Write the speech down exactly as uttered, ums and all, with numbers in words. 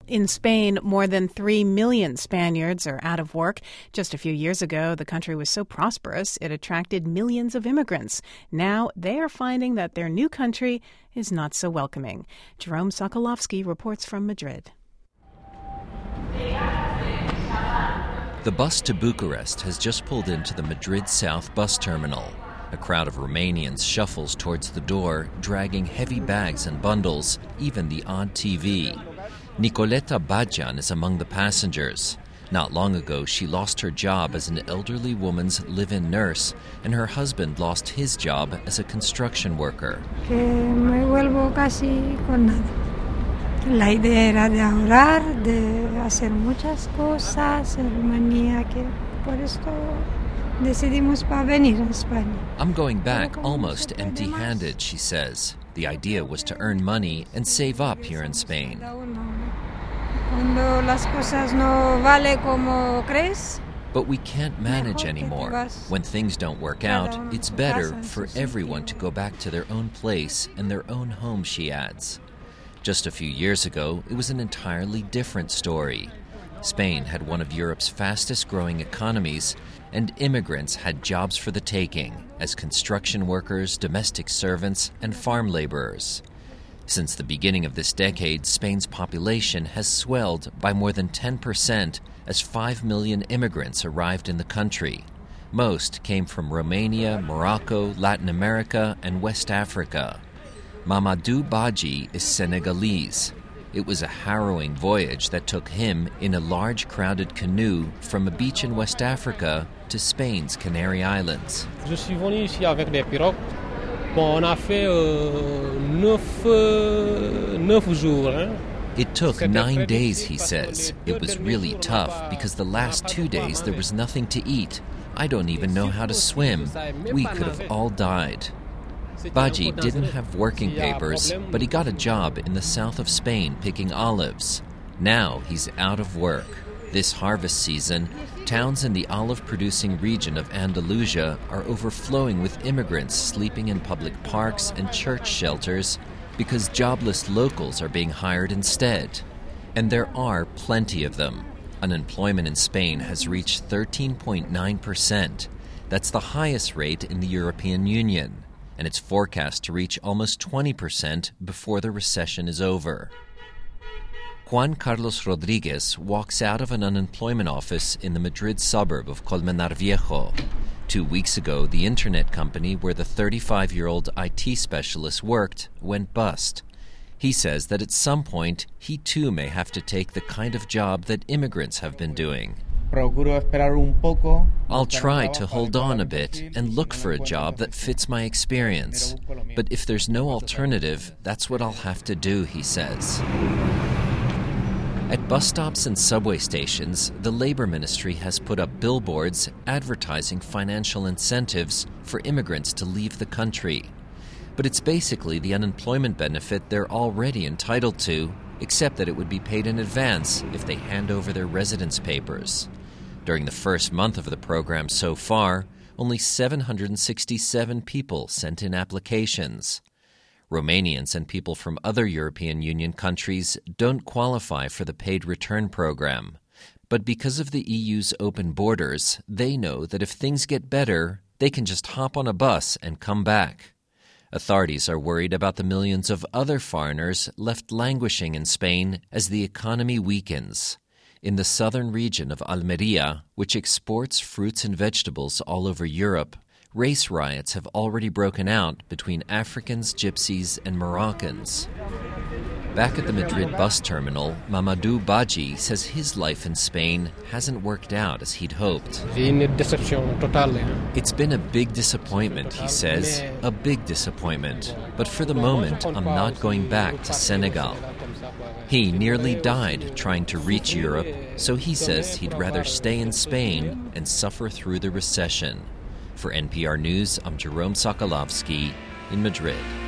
in Spain, more than three million Spaniards are out of work. Just a few years ago, the country was so prosperous it attracted millions of immigrants. Now they are finding that their new country is not so welcoming. Jerome Sokolovsky reports from Madrid. The bus to Bucharest has just pulled into the Madrid South bus terminal. A crowd of Romanians shuffles towards the door, dragging heavy bags and bundles, even the odd T V. Nicoleta Badjan is among the passengers. Not long ago, she lost her job as an elderly woman's live-in nurse, and her husband lost his job as a construction worker. Que me vuelvo casi con nada. La idea era de ahorrar, de hacer muchas cosas en Rumanía, que por esto decidimos para venir a España. I'm going back almost empty-handed, she says. The idea was to earn money and save up here in Spain. Cuando las cosas no vale como crees. But we can't manage anymore. When things don't work out, it's better for everyone to go back to their own place and their own home, she adds. Just a few years ago, it was an entirely different story. Spain had one of Europe's fastest-growing economies, and immigrants had jobs for the taking as construction workers, domestic servants, and farm laborers. Since the beginning of this decade, Spain's population has swelled by more than ten percent as five million immigrants arrived in the country. Most came from Romania, Morocco, Latin America, and West Africa. Mamadou Badji is Senegalese. It was a harrowing voyage that took him in a large crowded canoe from a beach in West Africa to Spain's Canary Islands. Je suis venu ici avec des pirogues. Bon, on a fait euh, neuf, euh, neuf jours. Hein? It took nine days, he says. It was really tough because the last two days there was nothing to eat. I don't even know how to swim. We could have all died. Badji didn't have working papers, but he got a job in the south of Spain picking olives. Now he's out of work. This harvest season, towns in the olive-producing region of Andalusia are overflowing with immigrants sleeping in public parks and church shelters because jobless locals are being hired instead. And there are plenty of them. Unemployment in Spain has reached thirteen point nine percent. That's the highest rate in the European Union, and it's forecast to reach almost twenty percent before the recession is over. Juan Carlos Rodriguez walks out of an unemployment office in the Madrid suburb of Colmenar Viejo. Two weeks ago, the internet company where the thirty-five-year-old I T specialist worked went bust. He says that at some point, he too may have to take the kind of job that immigrants have been doing. I'll try to hold on a bit and look for a job that fits my experience. But if there's no alternative, that's what I'll have to do, he says. At bus stops and subway stations, the Labor Ministry has put up billboards advertising financial incentives for immigrants to leave the country. But it's basically the unemployment benefit they're already entitled to, except that it would be paid in advance if they hand over their residence papers. During the first month of the program so far, only seven hundred sixty-seven people sent in applications. Romanians and people from other European Union countries don't qualify for the paid return program. But because of the E U's open borders, they know that if things get better, they can just hop on a bus and come back. Authorities are worried about the millions of other foreigners left languishing in Spain as the economy weakens. In the southern region of Almeria, which exports fruits and vegetables all over Europe, race riots have already broken out between Africans, Gypsies, and Moroccans. Back at the Madrid bus terminal, Mamadou Badji says his life in Spain hasn't worked out as he'd hoped. It's been a big disappointment, he says, a big disappointment. But for the moment, I'm not going back to Senegal. He nearly died trying to reach Europe, so he says he'd rather stay in Spain and suffer through the recession. For N P R News, I'm Jerome Sokolovsky in Madrid.